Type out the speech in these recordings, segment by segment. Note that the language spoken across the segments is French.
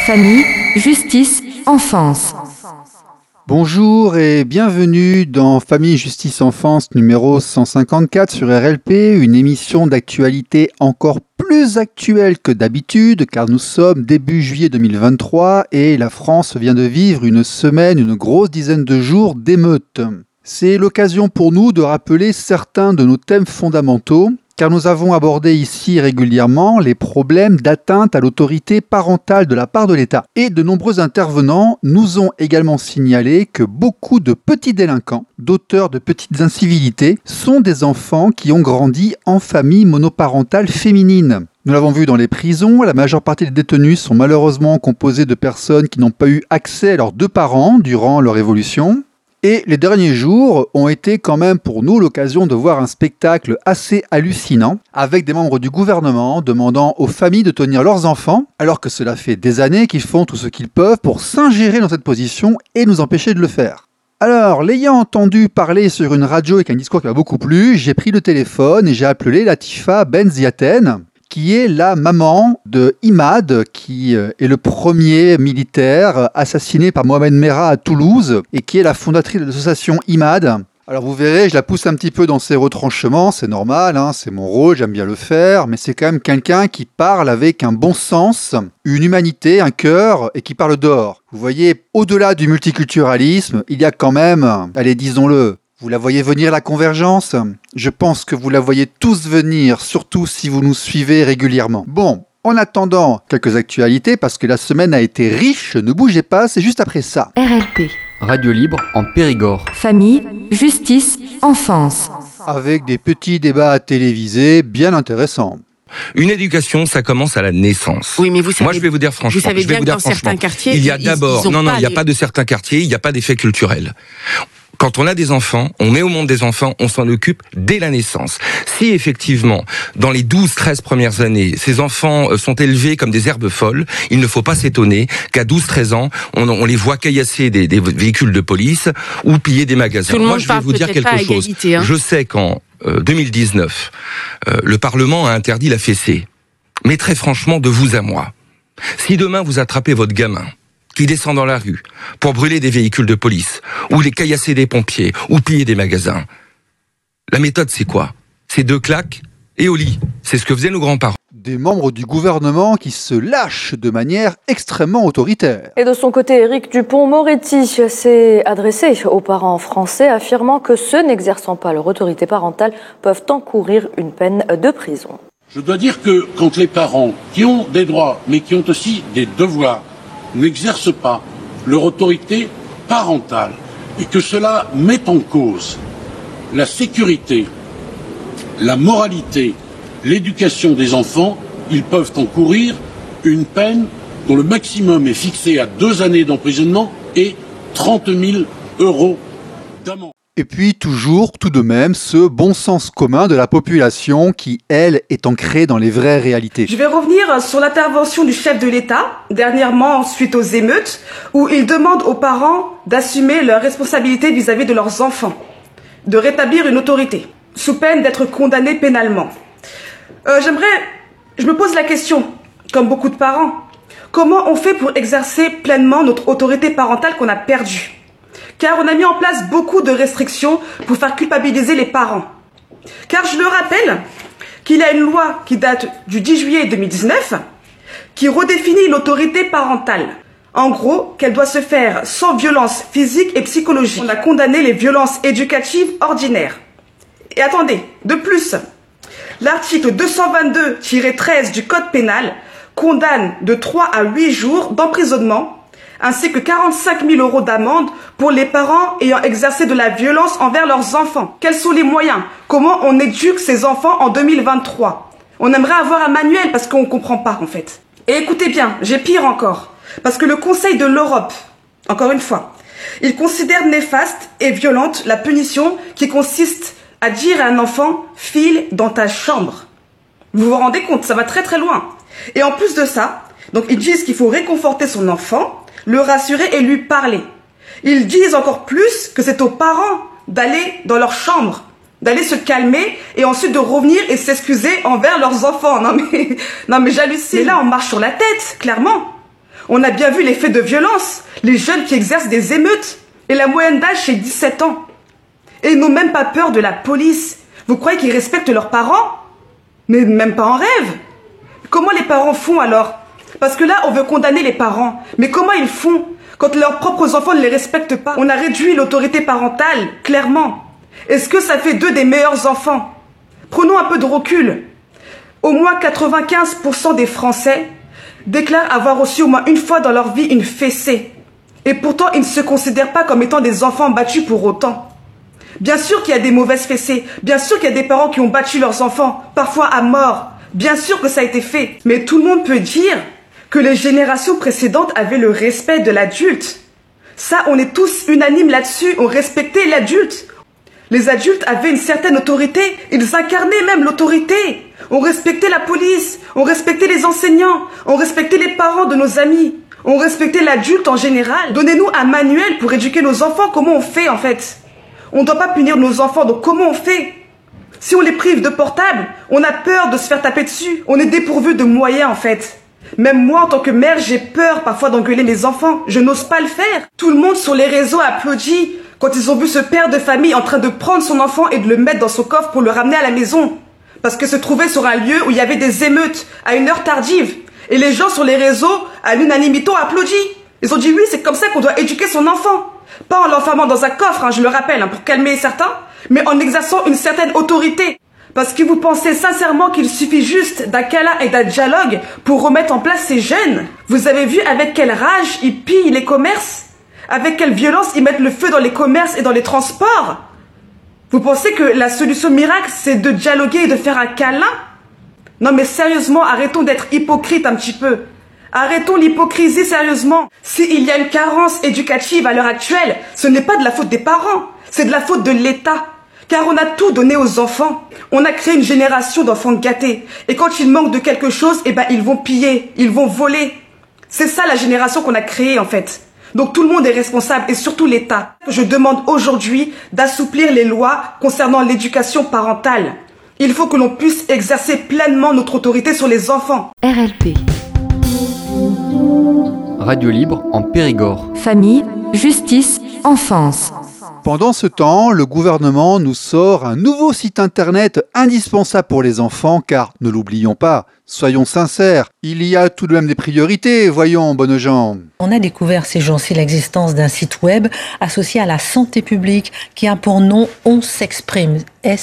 Famille, justice, enfance. Bonjour et bienvenue dans Famille, Justice, Enfance numéro 154 sur RLP, une émission d'actualité encore plus actuelle que d'habitude car nous sommes début juillet 2023 et la France vient de vivre une grosse dizaine de jours d'émeutes. C'est l'occasion pour nous de rappeler certains de nos thèmes fondamentaux car nous avons abordé ici régulièrement les problèmes d'atteinte à l'autorité parentale de la part de l'État. Et de nombreux intervenants nous ont également signalé que beaucoup de petits délinquants, d'auteurs de petites incivilités, sont des enfants qui ont grandi en famille monoparentale féminine. Nous l'avons vu dans les prisons, la majeure partie des détenus sont malheureusement composés de personnes qui n'ont pas eu accès à leurs deux parents durant leur évolution. Et les derniers jours ont été quand même pour nous l'occasion de voir un spectacle assez hallucinant avec des membres du gouvernement demandant aux familles de tenir leurs enfants alors que cela fait des années qu'ils font tout ce qu'ils peuvent pour s'ingérer dans cette position et nous empêcher de le faire. Alors, l'ayant entendu parler sur une radio avec un discours qui m'a beaucoup plu, j'ai pris le téléphone et j'ai appelé Latifa Benziaten, qui est la maman de Imad, qui est le premier militaire assassiné par Mohamed Merah à Toulouse et qui est la fondatrice de l'association Imad. Alors vous verrez, je la pousse un petit peu dans ses retranchements, c'est normal, c'est mon rôle, j'aime bien le faire, mais c'est quand même quelqu'un qui parle avec un bon sens, une humanité, un cœur et qui parle d'or. Vous voyez, au-delà du multiculturalisme, il y a quand même, allez disons-le, vous la voyez venir la convergence ? Je pense que vous la voyez tous venir, surtout si vous nous suivez régulièrement. Bon, en attendant quelques actualités, parce que la semaine a été riche, ne bougez pas, c'est juste après ça. RLP. Radio libre en Périgord. Famille, justice, enfance. Avec des petits débats télévisés bien intéressants. Une éducation, ça commence à la naissance. Oui, mais vous savez, moi, je vais vous dire franchement. Vous savez bien que dans certains quartiers, il y a d'abord, il n'y a pas de certains quartiers, il n'y a pas d'effet culturel. Quand on a des enfants, on met au monde des enfants, on s'en occupe dès la naissance. Si effectivement, dans les 12-13 premières années, ces enfants sont élevés comme des herbes folles, il ne faut pas s'étonner qu'à 12-13 ans, on les voit caillasser des véhicules de police ou piller des magasins. Moi, je vais vous dire quelque chose. Je sais qu'en 2019, le Parlement a interdit la fessée. Mais très franchement, de vous à moi, si demain vous attrapez votre gamin, qui descend dans la rue pour brûler des véhicules de police, ou les caillasser des pompiers, ou piller des magasins. La méthode, c'est quoi ? C'est 2 claques et au lit. C'est ce que faisaient nos grands-parents. Des membres du gouvernement qui se lâchent de manière extrêmement autoritaire. Et de son côté, Éric Dupond-Moretti s'est adressé aux parents français, affirmant que ceux n'exerçant pas leur autorité parentale peuvent encourir une peine de prison. Je dois dire que quand les parents, qui ont des droits, mais qui ont aussi des devoirs, n'exercent pas leur autorité parentale et que cela met en cause la sécurité, la moralité, l'éducation des enfants, ils peuvent encourir une peine dont le maximum est fixé à 2 années d'emprisonnement et 30 000 € d'amende. Et puis toujours, tout de même, ce bon sens commun de la population qui, elle, est ancrée dans les vraies réalités. Je vais revenir sur l'intervention du chef de l'État, dernièrement suite aux émeutes, où il demande aux parents d'assumer leurs responsabilités vis-à-vis de leurs enfants, de rétablir une autorité, sous peine d'être condamnés pénalement. Je me pose la question, comme beaucoup de parents, comment on fait pour exercer pleinement notre autorité parentale qu'on a perdue ? Car on a mis en place beaucoup de restrictions pour faire culpabiliser les parents. Car je le rappelle qu'il y a une loi qui date du 10 juillet 2019 qui redéfinit l'autorité parentale. En gros, qu'elle doit se faire sans violence physique et psychologique. On a condamné les violences éducatives ordinaires. Et attendez, de plus, l'article 222-13 du Code pénal condamne de 3 à 8 jours d'emprisonnement ainsi que 45 000 € d'amende pour les parents ayant exercé de la violence envers leurs enfants. Quels sont les moyens ? Comment on éduque ces enfants en 2023 ? On aimerait avoir un manuel parce qu'on ne comprend pas en fait. Et écoutez bien, j'ai pire encore. Parce que le Conseil de l'Europe, encore une fois, il considère néfaste et violente la punition qui consiste à dire à un enfant « file dans ta chambre ». Vous vous rendez compte, ça va très très loin. Et en plus de ça, donc ils disent qu'il faut réconforter son enfant, le rassurer et lui parler. Ils disent encore plus que c'est aux parents d'aller dans leur chambre, d'aller se calmer et ensuite de revenir et s'excuser envers leurs enfants. Non mais j'hallucine. Et là, on marche sur la tête, clairement. On a bien vu les faits de violence, les jeunes qui exercent des émeutes, et la moyenne d'âge c'est 17 ans. Et ils n'ont même pas peur de la police. Vous croyez qu'ils respectent leurs parents? Mais même pas en rêve. Comment les parents font alors? Parce que là, on veut condamner les parents. Mais comment ils font quand leurs propres enfants ne les respectent pas? On a réduit l'autorité parentale, clairement. Est-ce que ça fait d'eux des meilleurs enfants? Prenons un peu de recul. Au moins 95% des Français déclarent avoir reçu au moins une fois dans leur vie une fessée. Et pourtant, ils ne se considèrent pas comme étant des enfants battus pour autant. Bien sûr qu'il y a des mauvaises fessées. Bien sûr qu'il y a des parents qui ont battu leurs enfants, parfois à mort. Bien sûr que ça a été fait. Mais tout le monde peut dire que les générations précédentes avaient le respect de l'adulte. Ça, on est tous unanimes là-dessus. On respectait l'adulte. Les adultes avaient une certaine autorité. Ils incarnaient même l'autorité. On respectait la police. On respectait les enseignants. On respectait les parents de nos amis. On respectait l'adulte en général. Donnez-nous un manuel pour éduquer nos enfants. Comment on fait en fait? On ne doit pas punir nos enfants, donc comment on fait? Si on les prive de portable, on a peur de se faire taper dessus. On est dépourvu de moyens en fait. Même moi en tant que mère, j'ai peur parfois d'engueuler mes enfants. Je n'ose pas le faire. Tout le monde sur les réseaux applaudit quand ils ont vu ce père de famille en train de prendre son enfant et de le mettre dans son coffre pour le ramener à la maison. Parce que se trouvait sur un lieu où il y avait des émeutes à une heure tardive. Et les gens sur les réseaux, à l'unanimité, ont applaudi. Ils ont dit oui, c'est comme ça qu'on doit éduquer son enfant. Pas en l'enfermant dans un coffre, je le rappelle, pour calmer certains, mais en exerçant une certaine autorité. Parce que vous pensez sincèrement qu'il suffit juste d'un câlin et d'un dialogue pour remettre en place ces jeunes? Vous avez vu avec quelle rage ils pillent les commerces? Avec quelle violence ils mettent le feu dans les commerces et dans les transports? Vous pensez que la solution miracle, c'est de dialoguer et de faire un câlin? Non mais sérieusement, arrêtons d'être hypocrites un petit peu. Arrêtons l'hypocrisie sérieusement. S'il y a une carence éducative à l'heure actuelle, ce n'est pas de la faute des parents, c'est de la faute de l'État. Car on a tout donné aux enfants. On a créé une génération d'enfants gâtés. Et quand ils manquent de quelque chose, ils vont piller, ils vont voler. C'est ça la génération qu'on a créée en fait. Donc tout le monde est responsable et surtout l'État. Je demande aujourd'hui d'assouplir les lois concernant l'éducation parentale. Il faut que l'on puisse exercer pleinement notre autorité sur les enfants. RLP. Radio libre en Périgord. Famille, justice, enfance. Pendant ce temps, le gouvernement nous sort un nouveau site internet indispensable pour les enfants car, ne l'oublions pas, soyons sincères, il y a tout de même des priorités, voyons, bonnes gens. On a découvert ces jours-ci l'existence d'un site web associé à la santé publique qui a pour nom On s'exprime,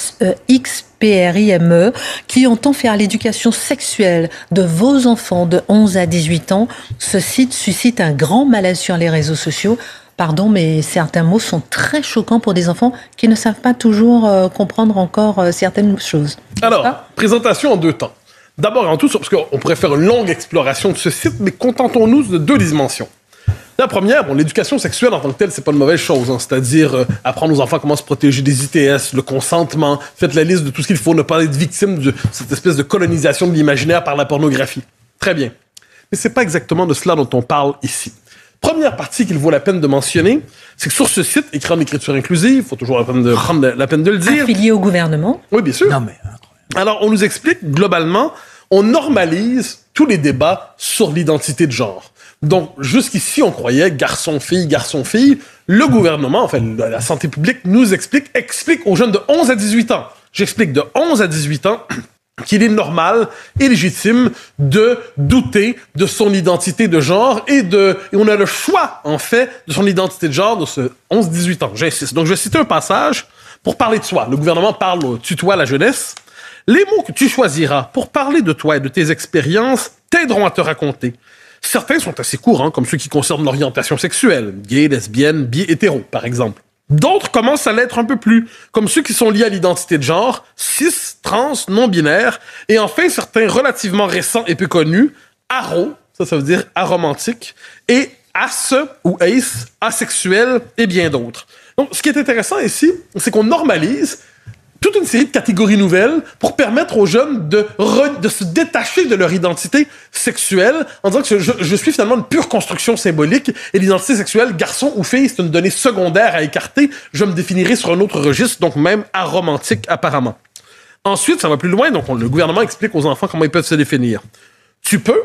SEXPRIME, qui entend faire l'éducation sexuelle de vos enfants de 11 à 18 ans. Ce site suscite un grand malaise sur les réseaux sociaux. Pardon, mais certains mots sont très choquants pour des enfants qui ne savent pas toujours comprendre encore certaines choses. Alors, présentation en deux temps. D'abord et en tout, parce qu'on pourrait faire une longue exploration de ce site, mais contentons-nous de deux dimensions. La première, l'éducation sexuelle en tant que telle, c'est pas une mauvaise chose. C'est-à-dire apprendre aux enfants comment se protéger des ITS, le consentement, faites la liste de tout ce qu'il faut, ne pas être victime de cette espèce de colonisation de l'imaginaire par la pornographie. Très bien. Mais c'est pas exactement de cela dont on parle ici. Première partie qu'il vaut la peine de mentionner, c'est que sur ce site, écrit en écriture inclusive, il faut toujours prendre la peine de le dire. Affilié au gouvernement. Oui, bien sûr. Non, mais... Alors, on nous explique, globalement, on normalise tous les débats sur l'identité de genre. Donc, jusqu'ici, on croyait garçon-fille, garçon-fille. Le gouvernement, enfin, la santé publique nous explique aux jeunes de 11 à 18 ans. J'explique de 11 à 18 ans qu'il est normal et légitime de douter de son identité de genre et on a le choix, en fait, de son identité de genre de ce 11-18 ans. J'insiste. Donc, je vais citer un passage pour parler de soi. Le gouvernement tutoie la jeunesse. Les mots que tu choisiras pour parler de toi et de tes expériences t'aideront à te raconter. Certains sont assez courants, comme ceux qui concernent l'orientation sexuelle, gay, lesbienne, bi, hétéro, par exemple. D'autres commencent à l'être un peu plus, comme ceux qui sont liés à l'identité de genre, cis, trans, non-binaire, et enfin certains relativement récents et peu connus, aro, ça veut dire aromantique, et as ou ace, asexuel, et bien d'autres. Donc, ce qui est intéressant ici, c'est qu'on normalise toute une série de catégories nouvelles pour permettre aux jeunes de se détacher de leur identité sexuelle en disant que je suis finalement une pure construction symbolique et l'identité sexuelle, garçon ou fille, c'est une donnée secondaire à écarter. Je me définirai sur un autre registre, donc même aromantique apparemment. Ensuite, ça va plus loin, donc le gouvernement explique aux enfants comment ils peuvent se définir. tu peux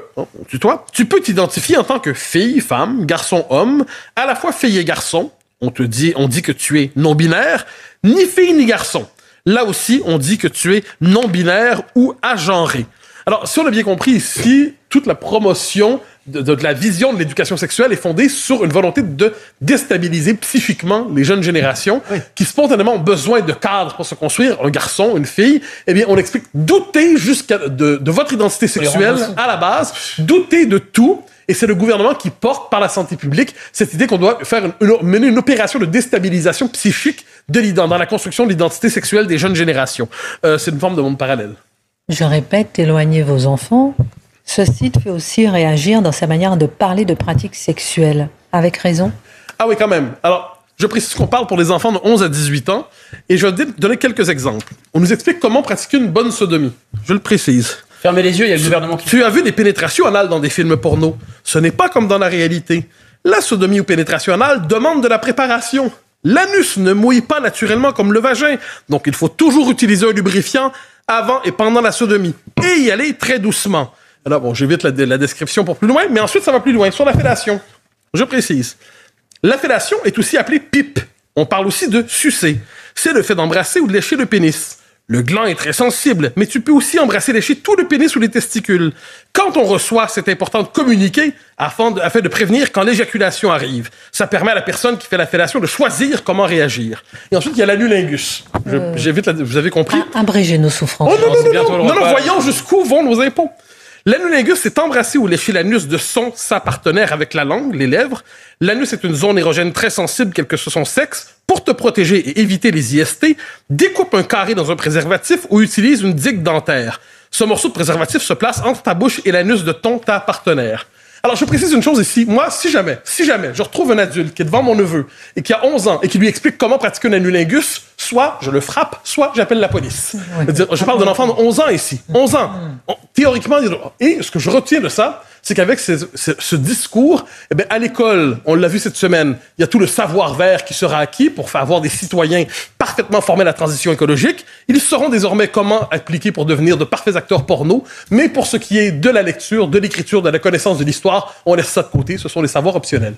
t'identifier en tant que fille, femme, garçon, homme, à la fois fille et garçon. On dit que tu es non-binaire, ni fille ni garçon. Là aussi, on dit que tu es non-binaire ou agenré. Alors, si on a bien compris ici, toute la promotion de la vision de l'éducation sexuelle est fondée sur une volonté de déstabiliser psychiquement les jeunes générations qui spontanément ont besoin de cadres pour se construire, un garçon, une fille. Eh bien, on explique douter de votre identité sexuelle à la base, douter de tout. Et c'est le gouvernement qui porte par la santé publique cette idée qu'on doit mener une opération de déstabilisation psychique dans la construction de l'identité sexuelle des jeunes générations. C'est une forme de monde parallèle. Je répète, éloignez vos enfants. Ce site fait aussi réagir dans sa manière de parler de pratiques sexuelles. Avec raison? Ah oui, quand même. Alors, je précise qu'on parle pour les enfants de 11 à 18 ans, et je vais donner quelques exemples. On nous explique comment pratiquer une bonne sodomie. Je le précise. Fermez les yeux, il y a le gouvernement qui... Tu as vu des pénétrations anales dans des films porno. Ce n'est pas comme dans la réalité. La sodomie ou pénétration anale demande de la préparation. L'anus ne mouille pas naturellement comme le vagin, donc il faut toujours utiliser un lubrifiant avant et pendant la sodomie, et y aller très doucement. Alors bon, j'évite la description pour plus loin, mais ensuite ça va plus loin, sur la fellation. Je précise. La fellation est aussi appelée pipe. On parle aussi de sucer. C'est le fait d'embrasser ou de lécher le pénis. Le gland est très sensible, mais tu peux aussi embrasser et lécher tout le pénis ou les testicules. Quand on reçoit, c'est important de communiquer afin de prévenir quand l'éjaculation arrive. Ça permet à la personne qui fait la fellation de choisir comment réagir. Et ensuite, il y a l'anulingus. J'évite vous avez compris? Abréger nos souffrances. Oh non, voyons jusqu'où vont nos impôts. L'anulingus, c'est embrasser ou lécher l'anus de sa partenaire avec la langue, les lèvres. L'anus est une zone érogène très sensible, quel que soit son sexe. Pour te protéger et éviter les IST, découpe un carré dans un préservatif ou utilise une digue dentaire. Ce morceau de préservatif se place entre ta bouche et l'anus de ta partenaire. Alors, je précise une chose ici. Moi, si jamais je retrouve un adulte qui est devant mon neveu et qui a 11 ans et qui lui explique comment pratiquer un anulingus, soit je le frappe, soit j'appelle la police. Je parle d'un enfant de 11 ans ici. 11 ans. Théoriquement, et ce que je retiens de ça, c'est qu'avec ce discours, eh bien, à l'école, on l'a vu cette semaine, il y a tout le savoir-faire qui sera acquis pour faire avoir des citoyens parfaitement formés à la transition écologique. Ils sauront désormais comment appliquer pour devenir de parfaits acteurs porno. Mais pour ce qui est de la lecture, de l'écriture, de la connaissance de l'histoire, on laisse ça de côté. Ce sont des savoirs optionnels.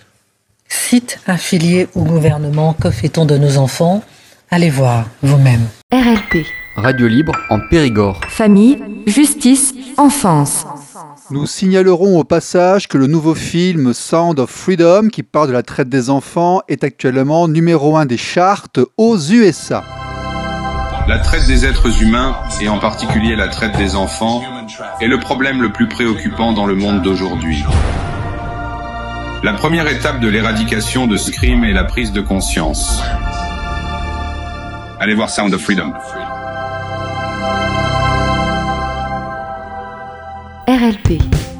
Site affilié au gouvernement, que fait-on de nos enfants? Allez voir vous-même. RLP. Radio libre en Périgord. Famille, justice, enfance. Nous signalerons au passage que le nouveau film Sound of Freedom, qui parle de la traite des enfants, est actuellement numéro 1 des charts aux USA. La traite des êtres humains, et en particulier la traite des enfants, est le problème le plus préoccupant dans le monde d'aujourd'hui. La première étape de l'éradication de ce crime est la prise de conscience. Allez voir Sound of Freedom. RLP.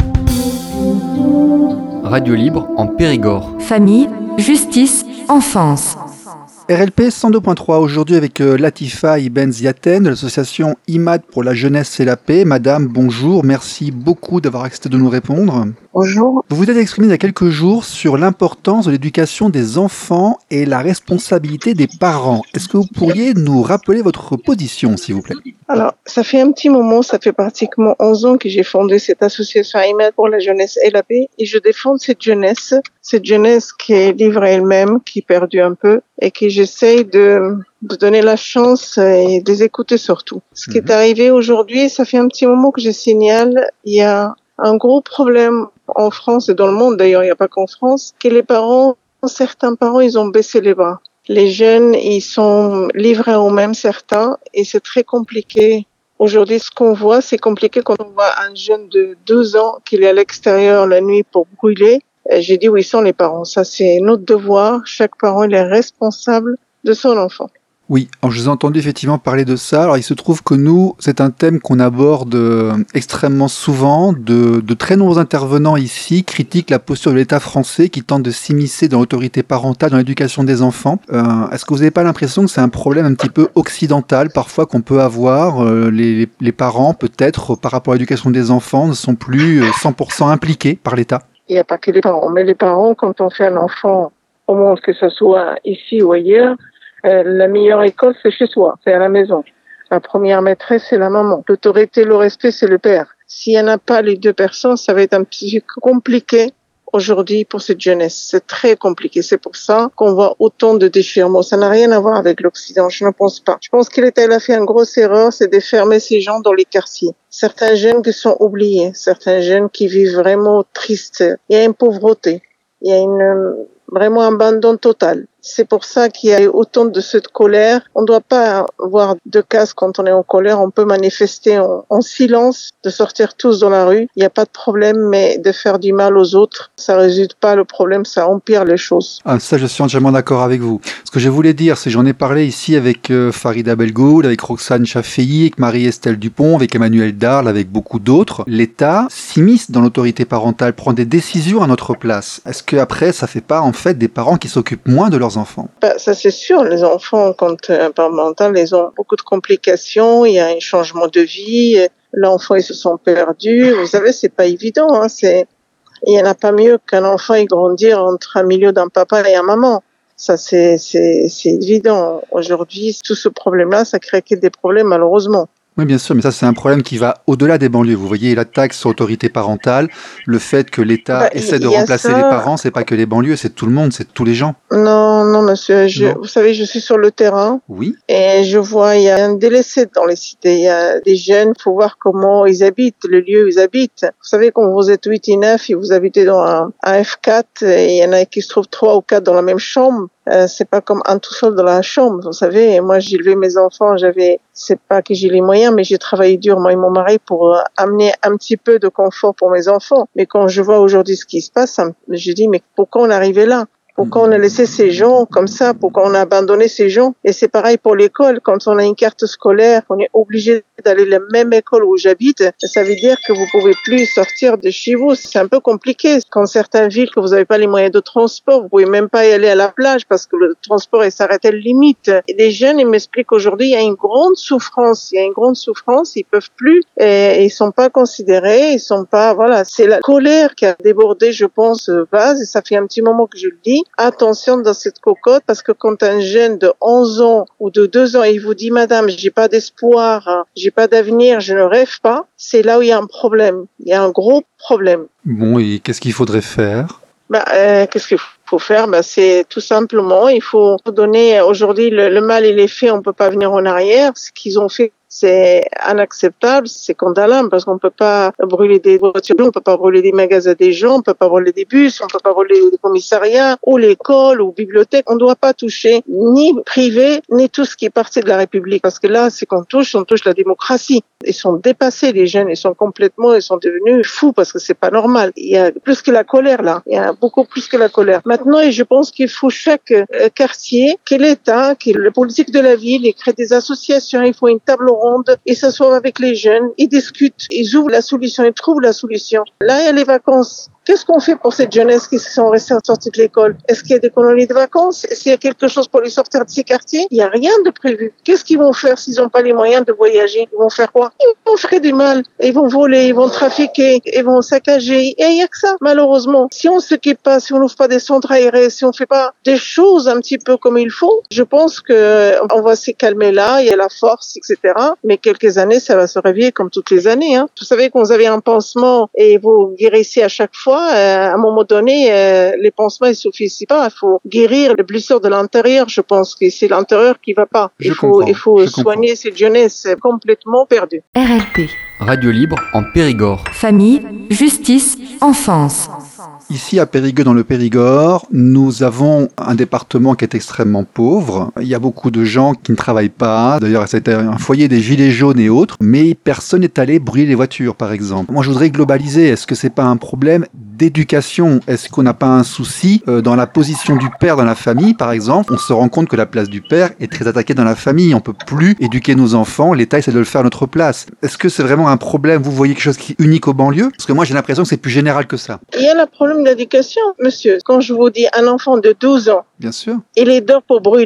Radio libre en Périgord. Famille, justice, enfance. RLP 102.3 aujourd'hui avec Latifa Ibn Ziaten de l'association IMAD pour la jeunesse et la paix. Madame, bonjour, merci beaucoup d'avoir accepté de nous répondre. Bonjour. Vous vous êtes exprimé il y a quelques jours sur l'importance de l'éducation des enfants et la responsabilité des parents. Est-ce que vous pourriez nous rappeler votre position, s'il vous plaît? Alors, ça fait un petit moment, ça fait pratiquement 11 ans que j'ai fondé cette association IMAD pour la jeunesse et la paix, et je défends cette jeunesse qui est livrée elle-même, qui est perdue un peu, et que j'essaye de donner la chance et de les écouter surtout. Ce qui est arrivé aujourd'hui, ça fait un petit moment que je signale, il y a un gros problème en France et dans le monde d'ailleurs, il n'y a pas qu'en France, que les parents, certains parents, ils ont baissé les bras. Les jeunes, ils sont livrés à eux-mêmes, certains, et c'est très compliqué. Aujourd'hui, ce qu'on voit, c'est compliqué quand on voit un jeune de 12 ans qui est à l'extérieur la nuit pour brûler. J'ai dit où ils sont les parents. Ça, c'est notre devoir. Chaque parent, il est responsable de son enfant. Oui, alors je vous ai entendu effectivement parler de ça. Alors il se trouve que nous, c'est un thème qu'on aborde extrêmement souvent. De très nombreux intervenants ici critiquent la posture de l'État français qui tente de s'immiscer dans l'autorité parentale, dans l'éducation des enfants. Est-ce que vous n'avez pas l'impression que c'est un problème un petit peu occidental parfois qu'on peut avoir? Les parents, peut-être, par rapport à l'éducation des enfants, ne sont plus 100% impliqués par l'État? Il n'y a pas que les parents. Mais les parents, quand on fait un enfant au monde, que ce soit ici ou ailleurs, la meilleure école, c'est chez soi, c'est à la maison. La première maîtresse, c'est la maman. L'autorité, le respect, c'est le père. S'il n'y en a pas les deux personnes, ça va être un petit peu compliqué aujourd'hui pour cette jeunesse. C'est très compliqué. C'est pour ça qu'on voit autant de déchirements. Ça n'a rien à voir avec l'Occident, je ne pense pas. Je pense que l'État a fait une grosse erreur, c'est de fermer ces gens dans les quartiers. Certains jeunes qui sont oubliés, certains jeunes qui vivent vraiment tristes. Il y a une pauvreté, il y a vraiment un abandon total. C'est pour ça qu'il y a autant de cette colère. On ne doit pas avoir de casse quand on est en colère. On peut manifester en silence, de sortir tous dans la rue. Il n'y a pas de problème, mais de faire du mal aux autres, ça ne résout pas le problème, ça empire les choses. Ah, ça, je suis entièrement d'accord avec vous. Ce que je voulais dire, c'est j'en ai parlé ici avec Farida Belgoul, avec Roxane Chafei, avec Marie-Estelle Dupont, avec Emmanuel Darle, avec beaucoup d'autres. L'État s'immisce dans l'autorité parentale, prend des décisions à notre place. Est-ce qu'après, ça fait pas en fait des parents qui s'occupent moins de leurs enfants? Ça c'est sûr, les enfants, quand parental, ils ont beaucoup de complications, il y a un changement de vie, l'enfant, ils se sont perdus. Vous savez, c'est pas évident, hein, il y en a pas mieux qu'un enfant, il grandir entre un milieu d'un papa et un maman. Ça, c'est évident. Aujourd'hui, tout ce problème-là, ça crée que des problèmes, malheureusement. Oui, bien sûr, mais ça, c'est un problème qui va au-delà des banlieues. Vous voyez, la taxe sur l'autorité parentale, le fait que l'État essaie de remplacer les parents, c'est pas que les banlieues, c'est tout le monde, c'est tous les gens. Non, monsieur, vous savez, je suis sur le terrain. Oui. Et je vois, il y a un délaissé dans les cités. Il y a des jeunes, faut voir comment ils habitent, le lieu où ils habitent. Vous savez, quand vous êtes 8 et 9 et vous habitez dans un F4, et il y en a qui se trouvent 3 ou 4 dans la même chambre, c'est pas comme un tout seul dans la chambre, vous savez. Et moi, j'ai élevé mes enfants, c'est pas que j'ai les moyens, mais j'ai travaillé dur, moi et mon mari, pour amener un petit peu de confort pour mes enfants. Mais quand je vois aujourd'hui ce qui se passe, je dis, mais pourquoi on est arrivé là? Pourquoi on a laissé ces gens comme ça? Pourquoi on a abandonné ces gens? Et c'est pareil pour l'école. Quand on a une carte scolaire, on est obligé d'aller à la même école où j'habite. Ça veut dire que vous pouvez plus sortir de chez vous. C'est un peu compliqué. Quand certaines villes, que vous n'avez pas les moyens de transport, vous pouvez même pas y aller à la plage parce que le transport s'arrête à la limite. Et les jeunes, ils m'expliquent aujourd'hui, il y a une grande souffrance. Ils peuvent plus. Et ils sont pas considérés. Ils sont pas, voilà. C'est la colère qui a débordé, je pense, vase. Et ça fait un petit moment que je le dis. Attention dans cette cocotte, parce que quand un jeune de 11 ans ou de 2 ans, il vous dit, madame, j'ai pas d'espoir, j'ai pas d'avenir, je ne rêve pas, c'est là où il y a un problème. Il y a un gros problème. Bon, et qu'est-ce qu'il faudrait faire? Qu'est-ce qu'il faut faire? C'est tout simplement, il faut donner, aujourd'hui, le mal il est fait, on peut pas venir en arrière. Ce qu'ils ont fait, c'est inacceptable, c'est scandaleux, parce qu'on peut pas brûler des voitures, on peut pas brûler des magasins des gens, on peut pas brûler des bus, on peut pas brûler des commissariats, ou l'école, ou bibliothèque. On doit pas toucher ni privé, ni tout ce qui est parti de la République, parce que là, c'est qu'on touche la démocratie. Ils sont dépassés, les jeunes, ils sont devenus fous, parce que c'est pas normal. Il y a plus que la colère, là. Il y a beaucoup plus que la colère. Maintenant, et je pense qu'il faut chaque quartier, que l'État, que la politique de la ville, ils créent des associations, il faut une table ronde, ils s'assoient avec les jeunes, ils discutent, ils ouvrent la solution, ils trouvent la solution. Là, il y a les vacances. Qu'est-ce qu'on fait pour cette jeunesse qui sont restés sortis de l'école? Est-ce qu'il y a des colonies de vacances? Est-ce qu'il y a quelque chose pour les sortir de ces quartiers? Il n'y a rien de prévu. Qu'est-ce qu'ils vont faire s'ils n'ont pas les moyens de voyager? Ils vont faire quoi? Ils vont faire du mal. Ils vont voler, ils vont trafiquer, ils vont saccager. Et il n'y a que ça, malheureusement. Si on ne s'occupe pas, si on n'ouvre pas des centres aérés, si on ne fait pas des choses un petit peu comme il faut, je pense qu'on va se calmer là, il y a la force, etc. Mais quelques années, ça va se réveiller comme toutes les années. Hein. Vous savez, quand vous avez un pansement et vous guérissez à chaque fois, à un moment donné, les pansements ne suffisent pas. Il faut guérir les blessures de l'intérieur. Je pense que c'est l'intérieur qui ne va pas. Il faut soigner cette jeunesse complètement perdue. RLP. Radio libre en Périgord. Famille, justice, enfance. Ici à Périgueux, dans le Périgord, nous avons un département qui est extrêmement pauvre. Il y a beaucoup de gens qui ne travaillent pas. D'ailleurs, c'était un foyer des gilets jaunes et autres. Mais personne n'est allé brûler les voitures, par exemple. Moi, je voudrais globaliser. Est-ce que c'est pas un problème d'éducation? Est-ce qu'on n'a pas un souci dans la position du père dans la famille, par exemple? On se rend compte que la place du père est très attaquée dans la famille. On peut plus éduquer nos enfants. L'État essaie de le faire à notre place. Est-ce que c'est vraiment un problème? Vous voyez quelque chose qui est unique aux banlieues? Parce que moi, j'ai l'impression que c'est plus général que ça. Il y a le problème d'éducation, monsieur. Quand je vous dis un enfant de 12 ans, bien sûr, il est dehors pour brûler.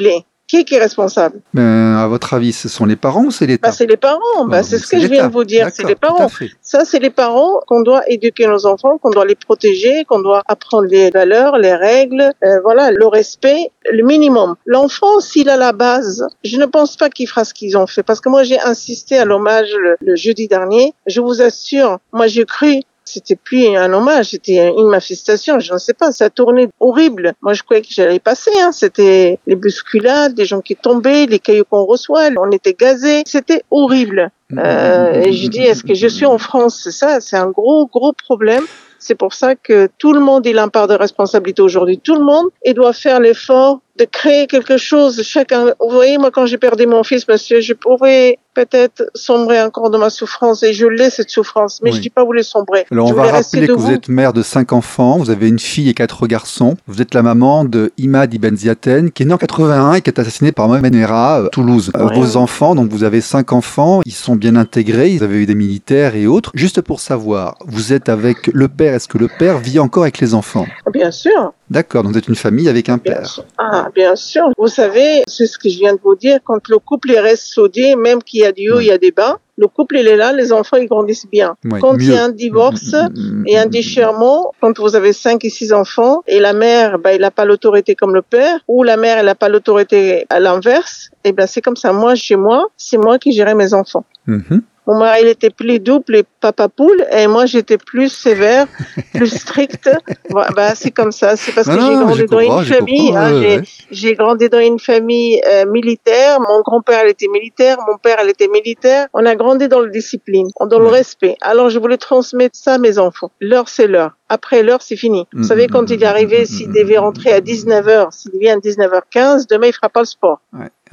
Qui est responsable? À votre avis, ce sont les parents ou c'est l'État? C'est les parents. C'est ce que je viens de vous dire. C'est les parents. Ça, c'est les parents qu'on doit éduquer nos enfants, qu'on doit les protéger, qu'on doit apprendre les valeurs, les règles, le respect, le minimum. L'enfant, s'il a la base, je ne pense pas qu'il fera ce qu'ils ont fait. Parce que moi, j'ai insisté à l'hommage le jeudi dernier. Je vous assure, moi, j'ai cru. C'était plus un hommage, c'était une manifestation, je ne sais pas, ça tournait horrible. Moi, je croyais que j'allais passer, C'était les bousculades, des gens qui tombaient, les cailloux qu'on reçoit, on était gazés, c'était horrible. Et je dis, est-ce que je suis en France? C'est ça, c'est un gros problème. C'est pour ça que tout le monde, il a une part de responsabilité aujourd'hui. Tout le monde, il doit faire l'effort de créer quelque chose. Chacun, vous voyez, moi, quand j'ai perdu mon fils, monsieur, je pouvais peut-être sombrer encore dans ma souffrance et je l'ai, cette souffrance. Mais je dis pas vous les sombrer. Alors, on va rappeler que vous êtes mère de 5 enfants. Vous avez une fille et 4 garçons. Vous êtes la maman de Imad Ibn Ziaten, qui est né en 81 et qui est assassiné par Mohamed Merah, Toulouse. Vos enfants, donc vous avez 5 enfants. Ils sont bien intégrés. Vous avez eu des militaires et autres. Juste pour savoir, vous êtes avec le père. Est-ce que le père vit encore avec les enfants? Bien sûr. D'accord, donc vous êtes une famille avec un père. Bien sûr. Vous savez, c'est ce que je viens de vous dire, quand le couple reste soudé, même qu'il y a du haut, il y a des bas, le couple il est là, les enfants ils grandissent bien. Quand il y a un divorce et un déchirement, quand vous avez 5 et 6 enfants, et la mère, elle n'a pas l'autorité comme le père, ou la mère, elle n'a pas l'autorité à l'inverse, c'est comme ça. Moi, chez moi, c'est moi qui gérais mes enfants. Mon mari, il était plus doux, plus papa poule, et moi, j'étais plus sévère, plus stricte. C'est comme ça. C'est parce que j'ai grandi dans une famille. J'ai grandi dans une famille militaire. Mon grand-père, il était militaire. Mon père, il était militaire. On a grandi dans la discipline, dans le respect. Alors, je voulais transmettre ça à mes enfants. L'heure, c'est l'heure. Après l'heure, c'est fini. Vous savez, quand il est arrivé, s'il devait rentrer à 19h, s'il vient à 19h15, demain, il fera pas le sport.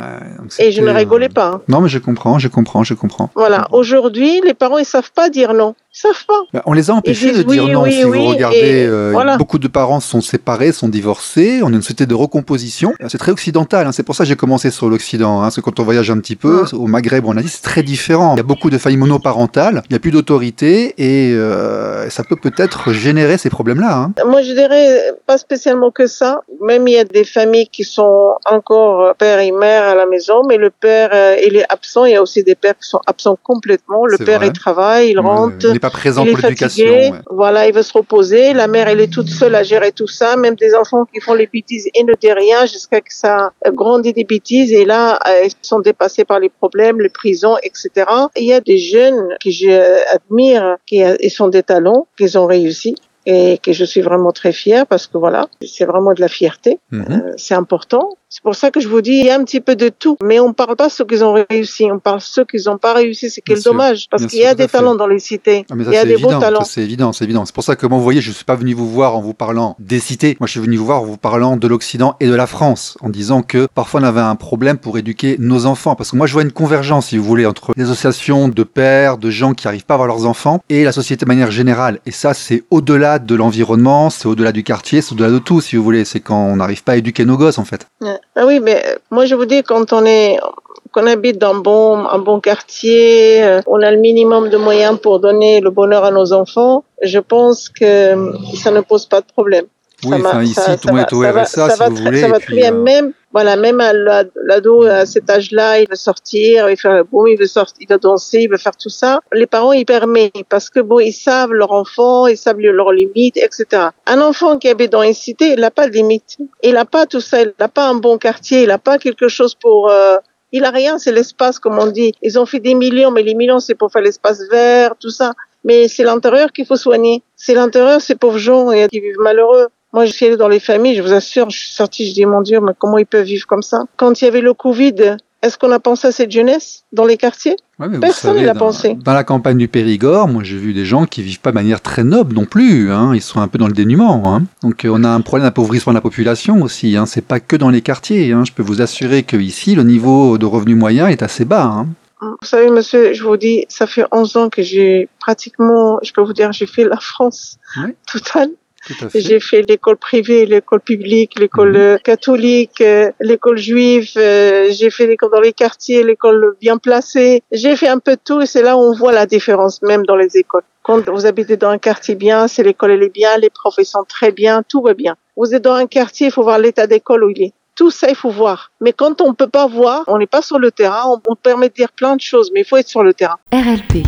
Et je ne rigolais pas. Non, mais je comprends. Voilà. Aujourd'hui, les parents, ils savent pas dire non. Ils savent pas. On les a empêchés de dire non. Si vous regardez, beaucoup de parents sont séparés, sont divorcés. On est une société de recomposition. C'est très occidental. C'est pour ça que j'ai commencé sur l'Occident. Parce que quand on voyage un petit peu, au Maghreb, on a dit c'est très différent. Il y a beaucoup de familles monoparentales. Il n'y a plus d'autorité et ça peut peut-être générer ces problèmes-là. Moi, je dirais pas spécialement que ça. Même il y a des familles qui sont encore père et mère à la maison, mais le père, il est absent. Il y a aussi des pères qui sont absents complètement. Le père, il travaille, il rentre. Il n'est pas présent pour l'éducation. Voilà, il veut se reposer. La mère, elle est toute seule à gérer tout ça. Même des enfants qui font les bêtises et ne disent rien jusqu'à que ça grandit des bêtises. Et là, ils sont dépassés par les problèmes, les prisons, etc. Il y a des jeunes que j'admire, qui sont des talents, qui ont réussi. Et que je suis vraiment très fière parce que voilà, c'est vraiment de la fierté. C'est important. C'est pour ça que je vous dis, il y a un petit peu de tout. Mais on parle pas ceux qui ont réussi, on parle ceux qui n'ont pas réussi. C'est quel dommage. Parce qu'il y a des talents dans les cités. Il y a des beaux talents. C'est évident. C'est pour ça que moi, vous voyez, je suis pas venu vous voir en vous parlant des cités. Moi, je suis venu vous voir en vous parlant de l'Occident et de la France. En disant que parfois on avait un problème pour éduquer nos enfants. Parce que moi, je vois une convergence, si vous voulez, entre les associations de pères, de gens qui arrivent pas à voir leurs enfants et la société de manière générale. Et ça, c'est au-delà de l'environnement, c'est au-delà du quartier, c'est au-delà de tout, si vous voulez. C'est quand on n'arrive pas à éduquer nos gosses, en fait. Oui, mais moi, je vous dis, quand qu'on habite dans un bon quartier, on a le minimum de moyens pour donner le bonheur à nos enfants, je pense que ça ne pose pas de problème. Oui, ici, tout le monde est au RSA, si vous voulez. Ça va très bien, même à l'ado, à cet âge-là, il veut sortir, il veut faire le boum, il veut sortir, il veut danser, il veut faire tout ça. Les parents, ils permettent, parce que ils savent leur enfant, ils savent leurs limites, etc. Un enfant qui habite dans une cité, il n'a pas de limite. Il n'a pas tout ça, il n'a pas un bon quartier, il n'a pas quelque chose pour, il a rien, c'est l'espace, comme on dit. Ils ont fait des millions, mais les millions, c'est pour faire l'espace vert, tout ça. Mais c'est l'intérieur qu'il faut soigner. C'est l'intérieur, ces pauvres gens, qui vivent malheureux. Moi, je suis allée dans les familles, je vous assure, je suis sortie, je dis, mon Dieu, mais comment ils peuvent vivre comme ça? Quand il y avait le Covid, est-ce qu'on a pensé à cette jeunesse dans les quartiers? Personne n'a pensé. Dans la campagne du Périgord, moi, j'ai vu des gens qui vivent pas de manière très noble non plus. Ils sont un peu dans le dénuement. Donc, on a un problème d'appauvrissement de la population aussi. C'est pas que dans les quartiers. Je peux vous assurer que ici, le niveau de revenu moyen est assez bas. Vous savez, monsieur, je vous dis, ça fait 11 ans que j'ai pratiquement, je peux vous dire, j'ai fait la France totale. J'ai fait l'école privée, l'école publique, l'école catholique, l'école juive, j'ai fait l'école dans les quartiers, l'école bien placée. J'ai fait un peu de tout et c'est là où on voit la différence, même dans les écoles. Quand vous habitez dans un quartier bien, c'est l'école elle est bien, les profs ils sont très bien, tout va bien. Vous êtes dans un quartier, il faut voir l'état d'école où il est. tout ça, il faut voir. Mais quand on ne peut pas voir, on n'est pas sur le terrain, on permet de dire plein de choses, mais il faut être sur le terrain. RLP.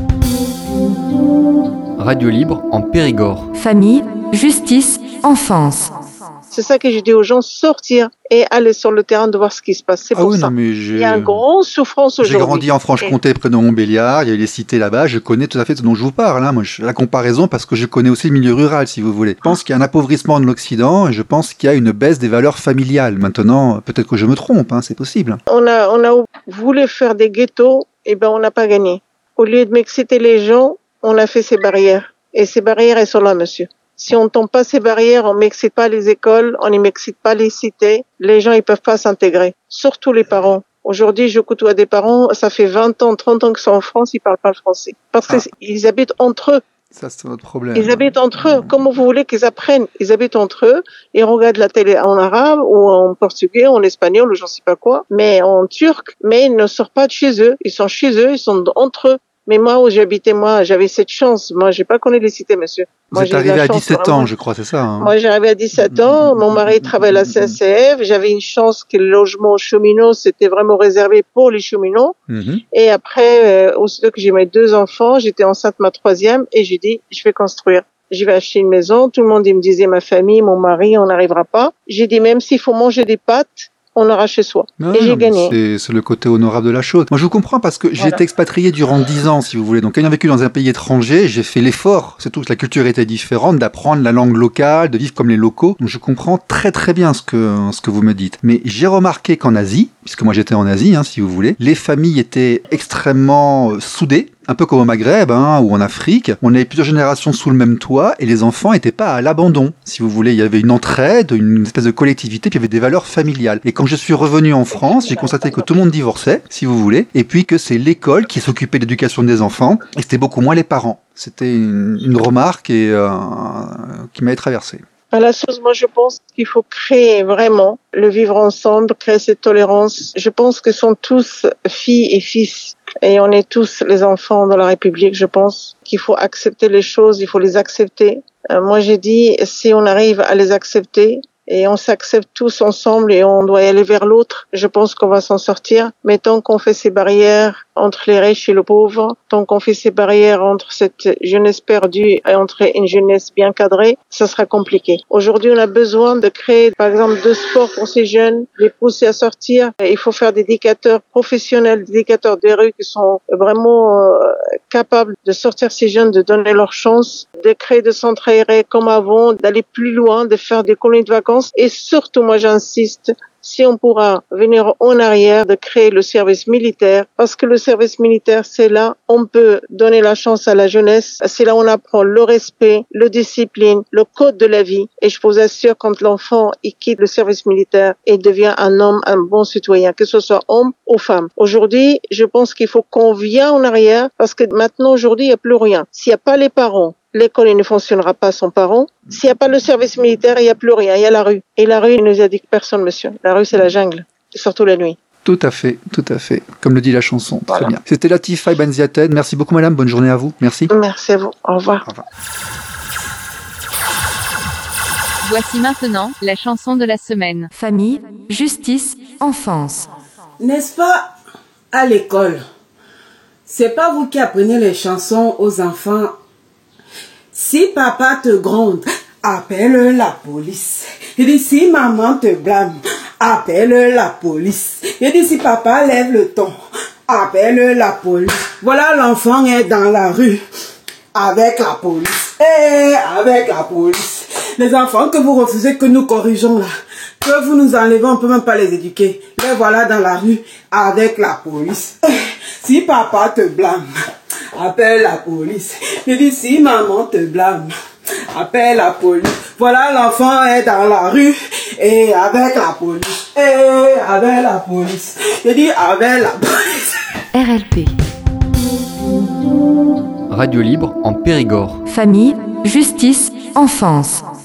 Radio libre en Périgord. Famille, justice, enfance. C'est ça que j'ai dit aux gens, sortir et aller sur le terrain de voir ce qui se passe. C'est pour ça. Non, mais il y a une grande souffrance aujourd'hui. J'ai grandi en Franche-Comté, près de Montbéliard, il y a les cités là-bas, je connais tout à fait ce dont je vous parle. Hein. Moi, la comparaison, parce que je connais aussi le milieu rural, si vous voulez. Je pense qu'il y a un appauvrissement de l'Occident et je pense qu'il y a une baisse des valeurs familiales. Maintenant, peut-être que je me trompe, hein, c'est possible. On a voulu faire des ghettos, et ben on n'a pas gagné. Au lieu de m'exciter les gens, on a fait ces barrières. Et ces barrières, elles sont là, monsieur. Si on ne tombe pas ces barrières, on m'excite pas les écoles, on ne m'excite pas les cités, les gens ils peuvent pas s'intégrer. Surtout les parents. Aujourd'hui, je côtoie des parents, ça fait 20 ans, 30 ans qu'ils sont en France, ils parlent pas le français. Parce qu'ils habitent entre eux. Ça, c'est notre problème. Ils habitent entre eux. Comment vous voulez qu'ils apprennent? Ils habitent entre eux, ils regardent la télé en arabe, ou en portugais, en espagnol, ou j'en sais pas quoi, mais en turc, mais ils ne sortent pas de chez eux. Ils sont chez eux, ils sont entre eux. Mais moi, où j'habitais, j'avais cette chance. Moi, j'ai pas connu les cités, monsieur. Vous êtes arrivé à 17 ans, je crois, c'est ça, hein? Moi, j'ai arrivé à 17 ans. Mon mari travaillait à la CNCF. J'avais une chance que le logement cheminots, c'était vraiment réservé pour les cheminots. Et après, aussitôt que j'ai mes 2 enfants, j'étais enceinte ma 3e, et j'ai dit, je vais construire. Je vais acheter une maison. Tout le monde, il me disait, ma famille, mon mari, on n'arrivera pas. J'ai dit, même s'il faut manger des pâtes, on aura chez soi. Et j'ai gagné. C'est le côté honorable de la chose. Moi, je vous comprends parce que j'ai été expatrié durant 10 ans, si vous voulez. Donc, ayant vécu dans un pays étranger, j'ai fait l'effort, c'est tout, que la culture était différente, d'apprendre la langue locale, de vivre comme les locaux. Donc, je comprends très très bien ce que vous me dites. Mais j'ai remarqué qu'en Asie, puisque moi j'étais en Asie, hein, si vous voulez, les familles étaient extrêmement soudées. Un peu comme au Maghreb, hein, ou en Afrique, on avait plusieurs générations sous le même toit et les enfants n'étaient pas à l'abandon. Si vous voulez, il y avait une entraide, une espèce de collectivité, puis il y avait des valeurs familiales. Et quand je suis revenu en France, j'ai constaté que tout le monde divorçait, si vous voulez, et puis que c'est l'école qui s'occupait de l'éducation des enfants, et c'était beaucoup moins les parents. C'était une remarque qui m'avait traversé. À la chose, moi, je pense qu'il faut créer vraiment le vivre ensemble, créer cette tolérance. Je pense que sont tous filles et fils. Et on est tous les enfants de la République, je pense qu'il faut accepter les choses, il faut les accepter. Moi, j'ai dit, si on arrive à les accepter, et on s'accepte tous ensemble et on doit aller vers l'autre, je pense qu'on va s'en sortir. Mais tant qu'on fait ces barrières entre les riches et le pauvre, tant qu'on fait ces barrières entre cette jeunesse perdue et entre une jeunesse bien cadrée, ça sera compliqué. Aujourd'hui, on a besoin de créer, par exemple, de sport pour ces jeunes, les pousser à sortir. Il faut faire des éducateurs professionnels, des éducateurs des rues qui sont vraiment capables de sortir ces jeunes, de donner leur chance, de créer des centres aérés comme avant, d'aller plus loin, de faire des colonies de vacances. Et surtout, moi j'insiste, si on pourra venir en arrière de créer le service militaire, parce que le service militaire, c'est là on peut donner la chance à la jeunesse, c'est là on apprend le respect, la discipline, le code de la vie. Et je vous assure, quand l'enfant il quitte le service militaire et devient un homme, un bon citoyen, que ce soit homme ou femme. Aujourd'hui, je pense qu'il faut qu'on vienne en arrière, parce que maintenant, aujourd'hui, il n'y a plus rien. S'il n'y a pas les parents, l'école ne fonctionnera pas sans parents. S'il n'y a pas le service militaire, il n'y a plus rien. Il y a la rue. Et la rue, il ne nous a dit personne, monsieur. La rue, c'est la jungle. Surtout la nuit. Tout à fait. Comme le dit la chanson. Voilà. Très bien. C'était Latifa Benziated. Merci beaucoup, madame. Bonne journée à vous. Merci. Merci à vous. Au revoir. Au revoir. Voici maintenant la chanson de la semaine. Famille, justice, enfance. N'est-ce pas, à l'école, c'est pas vous qui apprenez les chansons aux enfants. Si papa te gronde, appelle la police. Il dit si maman te blâme, appelle la police. Il dit si papa lève le ton, appelle la police. Voilà, l'enfant est dans la rue avec la police. Avec la police. Les enfants que vous refusez que nous corrigeons là, que vous nous enlevez, on peut même pas les éduquer. Les voilà dans la rue avec la police. Si papa te blâme, appelle la police. Je dis si maman te blâme, appelle la police. Voilà, l'enfant est dans la rue et avec la police. Avec la police. Je dis avec la police. RLP. Radio libre en Périgord. Famille, justice, enfance.